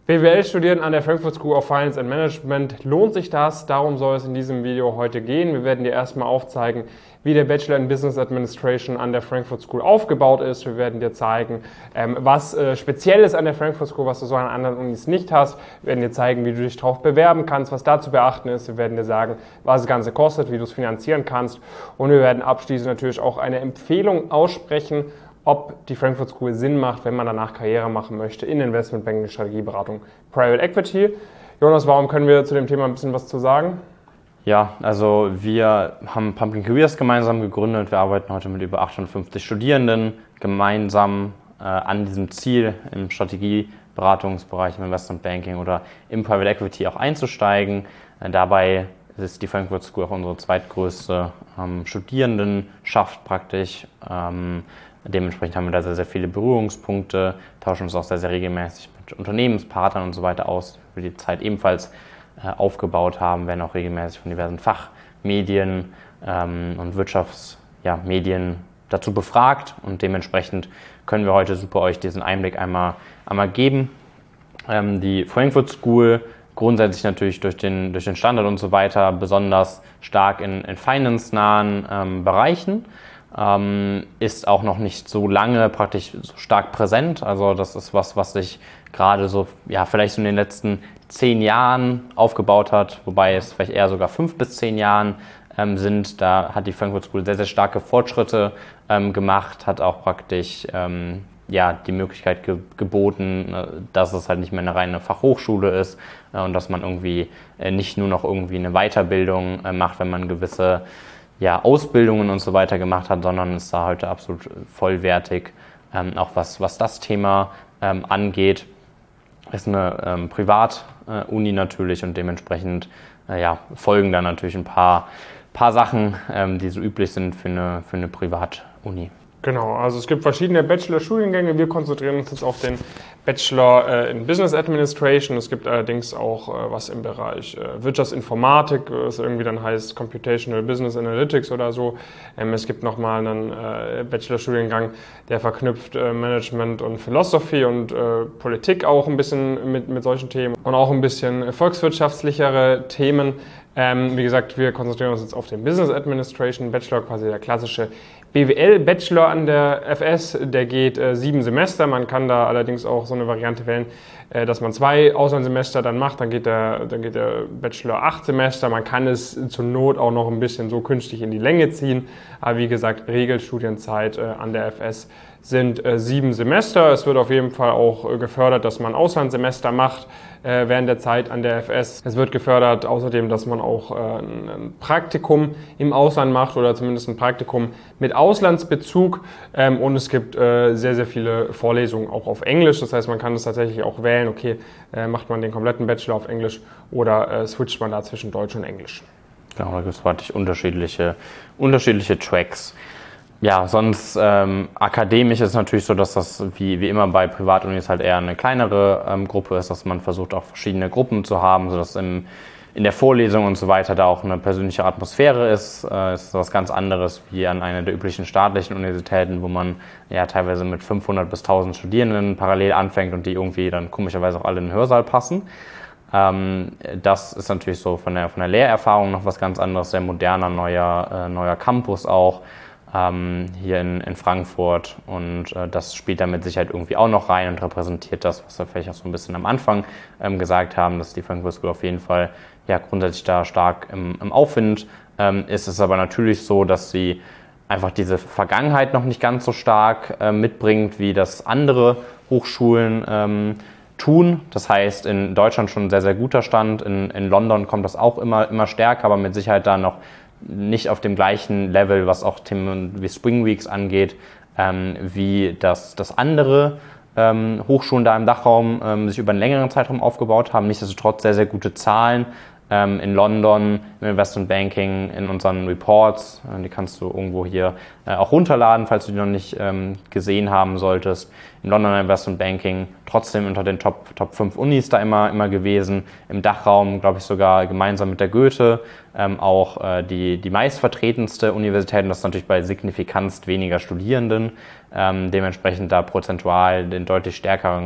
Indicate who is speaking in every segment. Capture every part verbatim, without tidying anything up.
Speaker 1: B W L studieren an der Frankfurt School of Finance and Management, lohnt sich das? Darum soll es in diesem Video heute gehen. Wir werden dir erstmal aufzeigen, wie der Bachelor in Business Administration an der Frankfurt School aufgebaut ist. Wir werden dir zeigen, was speziell ist an der Frankfurt School, was du so an anderen Unis nicht hast. Wir werden dir zeigen, wie du dich darauf bewerben kannst, was da zu beachten ist. Wir werden dir sagen, was das Ganze kostet, wie du es finanzieren kannst. Und wir werden abschließend natürlich auch eine Empfehlung aussprechen, ob die Frankfurt School Sinn macht, wenn man danach Karriere machen möchte in Investmentbanking, Strategieberatung, Private Equity. Jonas, warum können wir zu dem Thema ein bisschen was zu sagen?
Speaker 2: Ja, also wir haben Pumpkin Careers gemeinsam gegründet. Wir arbeiten heute mit über achthundertfünfzig Studierenden gemeinsam äh, an diesem Ziel, im Strategieberatungsbereich, im Investmentbanking oder im Private Equity auch einzusteigen. Äh, dabei ist die Frankfurt School auch unsere zweitgrößte ähm, Studierendenschaft praktisch. Ähm, Dementsprechend haben wir da sehr, sehr viele Berührungspunkte, tauschen uns auch sehr, sehr regelmäßig mit Unternehmenspartnern und so weiter aus, die wir die Zeit ebenfalls äh, aufgebaut haben, werden auch regelmäßig von diversen Fachmedien ähm, und Wirtschaftsmedien ja, dazu befragt und dementsprechend können wir heute super euch diesen Einblick einmal, einmal geben. Ähm, die Frankfurt School grundsätzlich natürlich durch den, durch den Standard und so weiter besonders stark in, in finance-nahen ähm, Bereichen. Ähm, ist auch noch nicht so lange praktisch so stark präsent. Also das ist was, was sich gerade so, ja, vielleicht so in den letzten zehn Jahren aufgebaut hat, wobei es vielleicht eher sogar fünf bis zehn Jahren ähm, sind. Da hat die Frankfurt School sehr, sehr starke Fortschritte ähm, gemacht, hat auch praktisch ähm, ja, die Möglichkeit ge- geboten, äh, dass es halt nicht mehr eine reine Fachhochschule ist äh, und dass man irgendwie äh, nicht nur noch irgendwie eine Weiterbildung äh, macht, wenn man gewisse ja, Ausbildungen und so weiter gemacht hat, sondern ist da heute absolut vollwertig, ähm, auch was, was das Thema ähm, angeht. Ist eine ähm, Privat-Uni äh, natürlich und dementsprechend äh, ja, folgen da natürlich ein paar, paar Sachen, ähm, die so üblich sind für eine, für eine Privat-Uni.
Speaker 1: Genau, also es gibt verschiedene Bachelor-Studiengänge. Wir konzentrieren uns jetzt auf den Bachelor äh, in Business Administration. Es gibt allerdings auch äh, was im Bereich äh, Wirtschaftsinformatik, was irgendwie dann heißt Computational Business Analytics oder so. Ähm, es gibt nochmal einen äh, Bachelor-Studiengang, der verknüpft äh, Management und Philosophy und äh, Politik auch ein bisschen mit, mit solchen Themen und auch ein bisschen volkswirtschaftlichere Themen. Ähm, wie gesagt, wir konzentrieren uns jetzt auf den Business Administration Bachelor, quasi der klassische B W L-Bachelor an der F S, der geht äh, sieben Semester. Man kann da allerdings auch so eine Variante wählen, äh, dass man zwei Auslandssemester dann macht. Dann geht, der, dann geht der Bachelor acht Semester. Man kann es zur Not auch noch ein bisschen so künstlich in die Länge ziehen. Aber wie gesagt, Regelstudienzeit äh, an der F S sind äh, sieben Semester. Es wird auf jeden Fall auch äh, gefördert, dass man Auslandssemester macht äh, während der Zeit an der F S. Es wird gefördert außerdem, dass man auch äh, ein, ein Praktikum im Ausland macht oder zumindest ein Praktikum mit Auslandsbezug. Ähm, und es gibt äh, sehr, sehr viele Vorlesungen auch auf Englisch. Das heißt, man kann es tatsächlich auch wählen, okay, äh, macht man den kompletten Bachelor auf Englisch oder äh, switcht man da zwischen Deutsch und Englisch.
Speaker 2: Genau, da gibt es praktisch unterschiedliche, unterschiedliche Tracks. Ja, sonst ähm, akademisch ist es natürlich so, dass das wie, wie immer bei Privatunis halt eher eine kleinere ähm, Gruppe ist, dass man versucht auch verschiedene Gruppen zu haben, sodass im, in der Vorlesung und so weiter da auch eine persönliche Atmosphäre ist. Äh, ist was ganz anderes wie an einer der üblichen staatlichen Universitäten, wo man ja teilweise mit fünfhundert bis tausend Studierenden parallel anfängt und die irgendwie dann komischerweise auch alle in den Hörsaal passen. Ähm, das ist natürlich so von der, von der Lehrerfahrung noch was ganz anderes, sehr moderner, neuer, äh, neuer Campus auch. Hier in, in Frankfurt und äh, das spielt da mit Sicherheit irgendwie auch noch rein und repräsentiert das, was wir vielleicht auch so ein bisschen am Anfang ähm, gesagt haben, dass die Frankfurt School auf jeden Fall ja grundsätzlich da stark im, im Aufwind ähm, ist. Es ist aber natürlich so, dass sie einfach diese Vergangenheit noch nicht ganz so stark äh, mitbringt, wie das andere Hochschulen ähm, tun. Das heißt, in Deutschland schon ein sehr, sehr guter Stand, in, in London kommt das auch immer, immer stärker, aber mit Sicherheit da noch nicht auf dem gleichen Level, was auch Themen wie Spring Weeks angeht, ähm, wie das, das andere ähm, Hochschulen da im Dachraum ähm, sich über einen längeren Zeitraum aufgebaut haben. Nichtsdestotrotz sehr, sehr gute Zahlen ähm, in London, im Investment Banking, in unseren Reports. Äh, die kannst du irgendwo hier äh, auch runterladen, falls du die noch nicht ähm, gesehen haben solltest. Im Londoner Investment Banking trotzdem unter den Top, Top fünf Unis da immer, immer gewesen. Im Dachraum, glaube ich, sogar gemeinsam mit der Goethe ähm, auch äh, die, die meistvertretendste Universität. Und das ist natürlich bei signifikanst weniger Studierenden. Ähm, dementsprechend da prozentual den deutlich stärkeren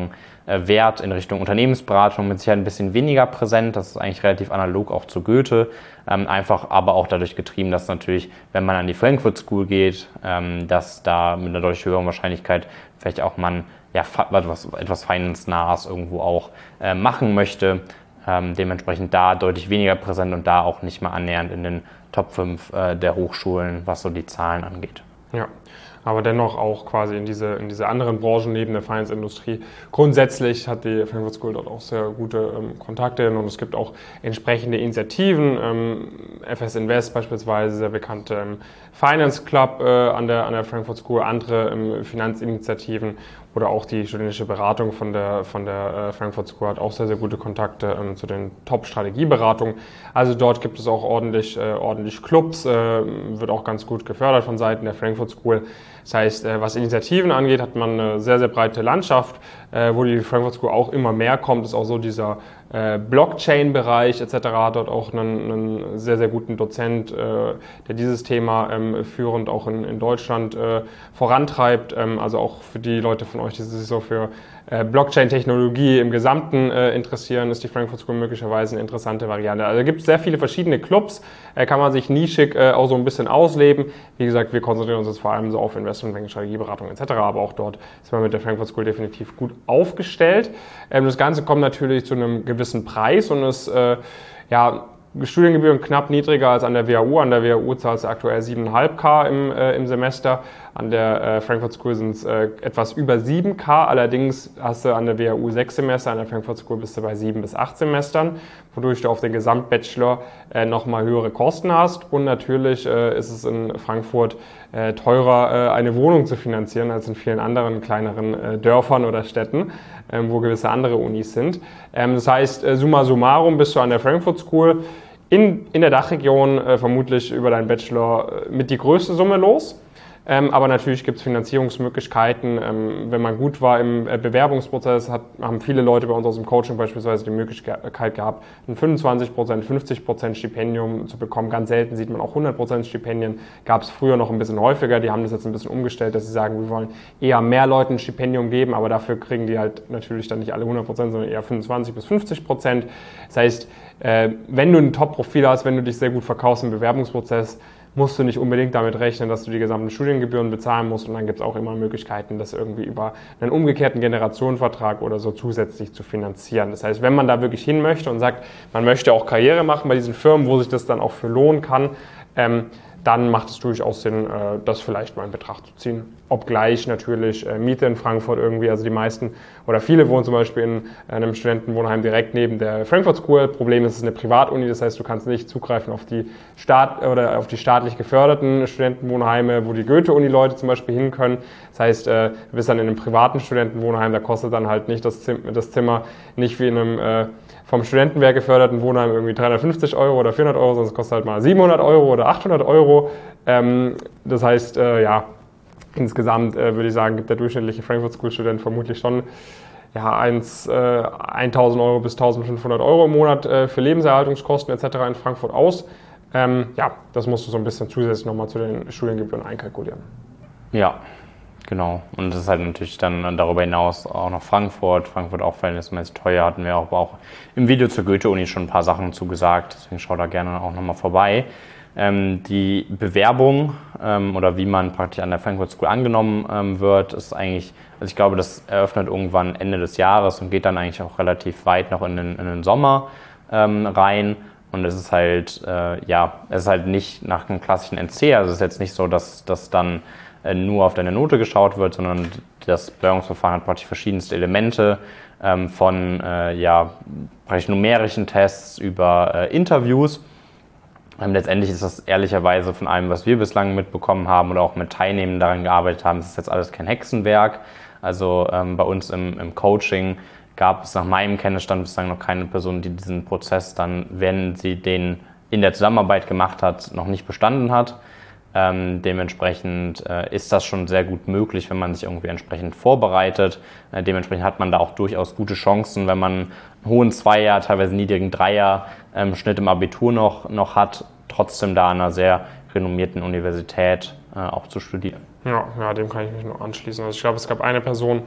Speaker 2: äh, Wert in Richtung Unternehmensberatung mit Sicherheit ein bisschen weniger präsent. Das ist eigentlich relativ analog auch zu Goethe. Ähm, einfach aber auch dadurch getrieben, dass natürlich, wenn man an die Frankfurt School geht, ähm, dass da mit einer deutlich höheren Wahrscheinlichkeit vielleicht auch man ja, etwas, etwas Finance-nahes irgendwo auch äh, machen möchte. Ähm, dementsprechend da deutlich weniger präsent und da auch nicht mal annähernd in den Top fünf äh, der Hochschulen, was so die Zahlen angeht.
Speaker 1: Ja, aber dennoch auch quasi in diese, in diese anderen Branchen neben der Finance-Industrie. Grundsätzlich hat die Frankfurt School dort auch sehr gute ähm, Kontakte und es gibt auch entsprechende Initiativen. Ähm, F S Invest beispielsweise, sehr bekannte ähm, Finance Club äh, an, der, an der Frankfurt School, andere ähm, Finanzinitiativen oder auch die studentische Beratung von der, von der äh, Frankfurt School hat auch sehr, sehr gute Kontakte ähm, zu den Top-Strategieberatungen. Also dort gibt es auch ordentlich, äh, ordentlich Clubs, äh, wird auch ganz gut gefördert von Seiten der Frankfurt School. Das heißt, äh, was Initiativen angeht, hat man eine sehr, sehr breite Landschaft, äh, wo die Frankfurt School auch immer mehr kommt, ist auch so dieser äh, Blockchain-Bereich et cetera hat dort auch einen, einen sehr, sehr guten Dozent, äh, der dieses Thema ähm, führend auch in, in Deutschland äh, vorantreibt. Ähm, also auch für die Leute von euch, die sich so für äh, Blockchain-Technologie im Gesamten äh, interessieren, ist die Frankfurt School möglicherweise eine interessante Variante. Also gibt es sehr viele verschiedene Clubs, äh, kann man sich nischig äh, auch so ein bisschen ausleben. Wie gesagt, wir konzentrieren uns jetzt vor allem so auf Investmentbanking, Strategieberatung et cetera, aber auch dort ist man mit der Frankfurt School definitiv gut aufgestellt. Ähm, das Ganze kommt natürlich zu einem gewissen Preis und ist äh, ja, Studiengebühren knapp niedriger als an der W H U. An der W H U zahlst du aktuell siebeneinhalb K im, äh, im Semester. An der äh, Frankfurt School sind es äh, etwas über sieben K. Allerdings hast du an der W H U sechs Semester, an der Frankfurt School bist du bei sieben bis acht Semestern, wodurch du auf den Gesamtbachelor äh, nochmal höhere Kosten hast. Und natürlich äh, ist es in Frankfurt äh, teurer, äh, eine Wohnung zu finanzieren, als in vielen anderen kleineren äh, Dörfern oder Städten, äh, wo gewisse andere Unis sind. Ähm, das heißt, äh, summa summarum bist du an der Frankfurt School in, in der Dachregion äh, vermutlich über deinen Bachelor äh, mit die größte Summe los. Ähm, aber natürlich gibt es Finanzierungsmöglichkeiten. Ähm, wenn man gut war im äh, Bewerbungsprozess, hat, haben viele Leute bei uns aus dem Coaching beispielsweise die Möglichkeit gehabt, ein fünfundzwanzig Prozent, fünfzig Prozent Stipendium zu bekommen. Ganz selten sieht man auch hundert Prozent Stipendien. Gab es früher noch ein bisschen häufiger. Die haben das jetzt ein bisschen umgestellt, dass sie sagen, wir wollen eher mehr Leuten ein Stipendium geben, aber dafür kriegen die halt natürlich dann nicht alle hundert Prozent, sondern eher fünfundzwanzig bis fünfzig Prozent. Das heißt, äh, wenn du ein Top-Profil hast, wenn du dich sehr gut verkaufst im Bewerbungsprozess, musst du nicht unbedingt damit rechnen, dass du die gesamten Studiengebühren bezahlen musst. Und dann gibt es auch immer Möglichkeiten, das irgendwie über einen umgekehrten Generationenvertrag oder so zusätzlich zu finanzieren. Das heißt, wenn man da wirklich hin möchte und sagt, man möchte auch Karriere machen bei diesen Firmen, wo sich das dann auch für lohnen kann, ähm, dann macht es durchaus Sinn, äh, das vielleicht mal in Betracht zu ziehen. Obgleich natürlich äh, Miete in Frankfurt irgendwie, also die meisten oder viele wohnen zum Beispiel in äh, einem Studentenwohnheim direkt neben der Frankfurt School. Problem ist, es ist eine Privatuni, das heißt, du kannst nicht zugreifen auf die Staat oder auf die staatlich geförderten Studentenwohnheime, wo die Goethe-Uni-Leute zum Beispiel hin können. Das heißt, äh, du bist dann in einem privaten Studentenwohnheim, da kostet dann halt nicht das Zimmer, das Zimmer nicht wie in einem äh, vom Studentenwerk geförderten Wohnheim irgendwie dreihundertfünfzig Euro oder vierhundert Euro, sondern es kostet halt mal siebenhundert Euro oder achthundert Euro. Ähm, das heißt, äh, ja, insgesamt äh, würde ich sagen, gibt der durchschnittliche Frankfurt School Student vermutlich schon ja, eins, äh, tausend Euro bis eintausendfünfhundert Euro im Monat äh, für Lebenserhaltungskosten et cetera in Frankfurt aus. Ähm, ja, das musst du so ein bisschen zusätzlich nochmal zu den Studiengebühren einkalkulieren.
Speaker 2: Ja. Genau, und das ist halt natürlich dann darüber hinaus auch noch Frankfurt. Frankfurt auch verhältnismäßig teuer, hatten wir auch, auch im Video zur Goethe-Uni schon ein paar Sachen zugesagt, deswegen schau da gerne auch nochmal vorbei. Ähm, die Bewerbung ähm, oder wie man praktisch an der Frankfurt School angenommen ähm, wird, ist eigentlich, also ich glaube, das eröffnet irgendwann Ende des Jahres und geht dann eigentlich auch relativ weit noch in den, in den Sommer ähm, rein. Und es ist halt, äh, ja, es ist halt nicht nach einem klassischen N C, also es ist jetzt nicht so, dass das dann nur auf deine Note geschaut wird, sondern das Bewerbungsverfahren hat praktisch verschiedenste Elemente ähm, von äh, ja, praktisch numerischen Tests über äh, Interviews. Ähm, letztendlich ist das ehrlicherweise von allem, was wir bislang mitbekommen haben oder auch mit Teilnehmenden daran gearbeitet haben, ist jetzt alles kein Hexenwerk. Also ähm, bei uns im, im Coaching gab es nach meinem Kenntnisstand bislang noch keine Person, die diesen Prozess dann, wenn sie den in der Zusammenarbeit gemacht hat, noch nicht bestanden hat. Ähm, dementsprechend äh, ist das schon sehr gut möglich, wenn man sich irgendwie entsprechend vorbereitet. Äh, dementsprechend hat man da auch durchaus gute Chancen, wenn man einen hohen Zweier, teilweise niedrigen Dreier ähm, Schnitt im Abitur noch, noch hat, trotzdem da an einer sehr renommierten Universität äh, auch zu studieren.
Speaker 1: Ja, ja, dem kann ich mich nur anschließen. Also ich glaube, es gab eine Person,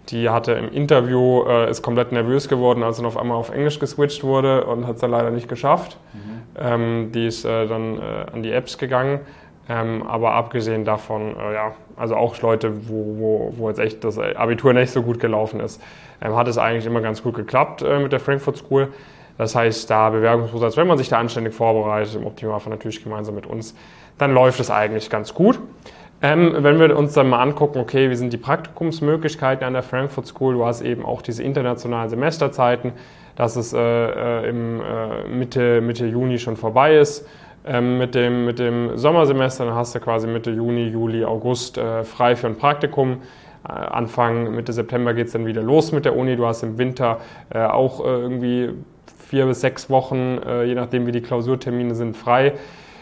Speaker 1: Die hatte im Interview, äh, ist komplett nervös geworden, als dann auf einmal auf Englisch geswitcht wurde und hat es dann leider nicht geschafft. Mhm. Ähm, die ist äh, dann äh, an die Apps gegangen. Ähm, aber abgesehen davon, äh, ja, also auch Leute, wo, wo, wo jetzt echt das Abitur nicht so gut gelaufen ist, ähm, hat es eigentlich immer ganz gut geklappt äh, mit der Frankfurt School. Das heißt, da Bewerbungsprozess, wenn man sich da anständig vorbereitet, im Optimalfall natürlich gemeinsam mit uns, dann läuft es eigentlich ganz gut. Ähm, wenn wir uns dann mal angucken, okay, wie sind die Praktikumsmöglichkeiten an der Frankfurt School? Du hast eben auch diese internationalen Semesterzeiten, dass es äh, äh, im äh, Mitte, Mitte Juni schon vorbei ist. Ähm, mit, dem, mit dem Sommersemester, dann hast du quasi Mitte Juni, Juli, August äh, frei für ein Praktikum. Äh, Anfang, Mitte September geht es dann wieder los mit der Uni. Du hast im Winter äh, auch äh, irgendwie vier bis sechs Wochen, äh, je nachdem wie die Klausurtermine sind, frei.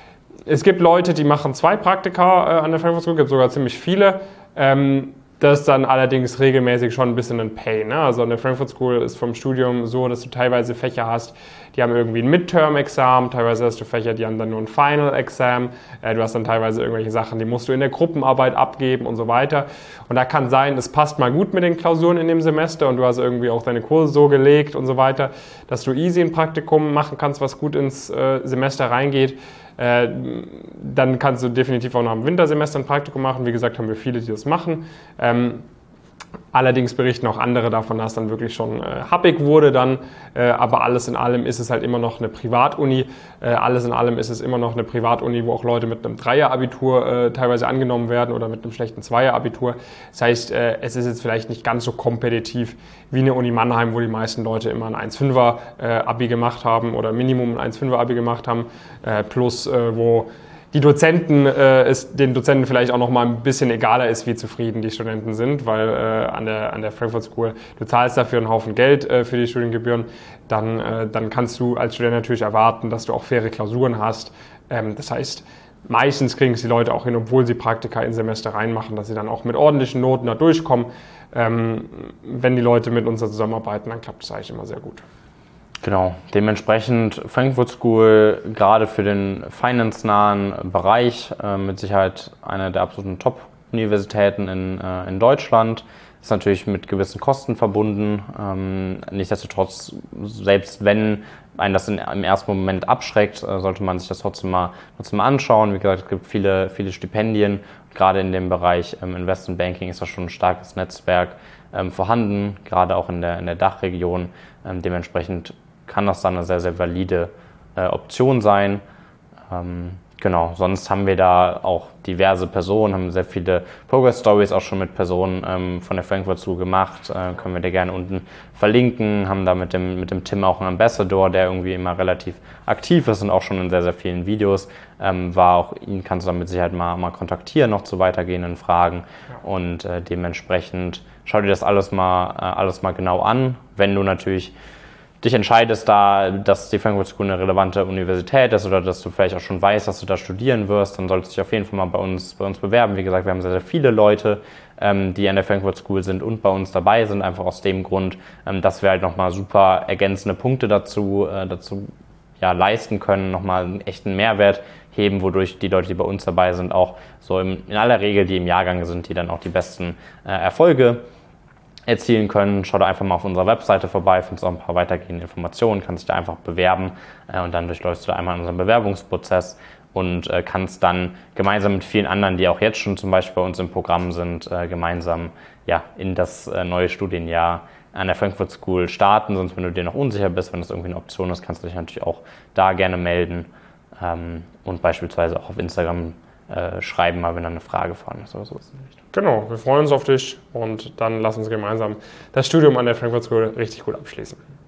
Speaker 1: Es gibt Leute, die machen zwei Praktika äh, an der Frankfurt School, es gibt sogar ziemlich viele. Ähm, das ist dann allerdings regelmäßig schon ein bisschen ein Pain. Ne? Also an der Frankfurt School ist vom Studium so, dass du teilweise Fächer hast, die haben irgendwie ein Midterm-Examen, teilweise hast du Fächer, die haben dann nur ein Final-Exam, äh, du hast dann teilweise irgendwelche Sachen, die musst du in der Gruppenarbeit abgeben und so weiter. Und da kann sein, es passt mal gut mit den Klausuren in dem Semester und du hast irgendwie auch deine Kurse so gelegt und so weiter, dass du easy ein Praktikum machen kannst, was gut ins äh, Semester reingeht. Äh, dann kannst du definitiv auch nach dem Wintersemester ein Praktikum machen. Wie gesagt, haben wir viele, die das machen. Ähm, Allerdings berichten auch andere davon, dass es dann wirklich schon äh, happig wurde dann, äh, aber alles in allem ist es halt immer noch eine Privatuni. Äh, alles in allem ist es immer noch eine Privatuni, wo auch Leute mit einem Dreier-Abitur äh, teilweise angenommen werden oder mit einem schlechten Zweier-Abitur. Das heißt, äh, es ist jetzt vielleicht nicht ganz so kompetitiv wie eine Uni Mannheim, wo die meisten Leute immer ein eins Komma fünfer äh, Abi gemacht haben oder Minimum ein eins Komma fünfer Abi gemacht haben, äh, plus äh, wo die Dozenten, äh, es den Dozenten vielleicht auch noch mal ein bisschen egaler ist, wie zufrieden die Studenten sind, weil äh, an der, an der Frankfurt School, du zahlst dafür einen Haufen Geld äh, für die Studiengebühren, dann, äh, dann kannst du als Student natürlich erwarten, dass du auch faire Klausuren hast. Ähm, das heißt, meistens kriegen es die Leute auch hin, obwohl sie Praktika in Semester reinmachen, dass sie dann auch mit ordentlichen Noten da durchkommen. Ähm, wenn die Leute mit uns zusammenarbeiten, dann klappt das eigentlich immer sehr gut.
Speaker 2: Genau, dementsprechend Frankfurt School gerade für den finance-nahen Bereich äh, mit Sicherheit eine der absoluten Top-Universitäten in, äh, in Deutschland. Ist natürlich mit gewissen Kosten verbunden. Ähm, nichtsdestotrotz, selbst wenn einen das in, im ersten Moment abschreckt, äh, sollte man sich das trotzdem mal, trotzdem mal anschauen. Wie gesagt, es gibt viele, viele Stipendien. Gerade in dem Bereich ähm, Investment Banking ist da schon ein starkes Netzwerk ähm, vorhanden, gerade auch in der, in der Dachregion. Ähm, dementsprechend kann das dann eine sehr, sehr valide äh, Option sein. Ähm, genau, sonst haben wir da auch diverse Personen, haben sehr viele Progress-Stories auch schon mit Personen ähm, von der Frankfurt School gemacht. Äh, können wir dir gerne unten verlinken. Haben da mit dem, mit dem Tim auch einen Ambassador, der irgendwie immer relativ aktiv ist und auch schon in sehr, sehr vielen Videos ähm, war. Auch ihn kannst du dann mit Sicherheit mal, mal kontaktieren, noch zu weitergehenden Fragen. Ja. Und äh, dementsprechend schau dir das alles mal, äh, alles mal genau an. Wenn du natürlich dich entscheidest, da, dass die Frankfurt School eine relevante Universität ist oder dass du vielleicht auch schon weißt, dass du da studieren wirst, dann solltest du dich auf jeden Fall mal bei uns, bei uns bewerben. Wie gesagt, wir haben sehr, sehr viele Leute, ähm, die an der Frankfurt School sind und bei uns dabei sind, einfach aus dem Grund, ähm, dass wir halt nochmal super ergänzende Punkte dazu, äh, dazu ja, leisten können, nochmal einen echten Mehrwert heben, wodurch die Leute, die bei uns dabei sind, auch so im, in aller Regel, die im Jahrgang sind, die dann auch die besten äh, Erfolge erzielen können. Schau da einfach mal auf unserer Webseite vorbei, findest auch ein paar weitergehende Informationen, kannst dich da einfach bewerben äh, und dann durchläufst du da einmal unseren Bewerbungsprozess und äh, kannst dann gemeinsam mit vielen anderen, die auch jetzt schon zum Beispiel bei uns im Programm sind, äh, gemeinsam ja, in das äh, neue Studienjahr an der Frankfurt School starten. Sonst, wenn du dir noch unsicher bist, wenn das irgendwie eine Option ist, kannst du dich natürlich auch da gerne melden ähm, und beispielsweise auch auf Instagram äh, schreiben, mal wenn da eine Frage vorhanden ist oder so.
Speaker 1: Genau, wir freuen uns auf dich und dann lass uns gemeinsam das Studium an der Frankfurt School richtig gut abschließen.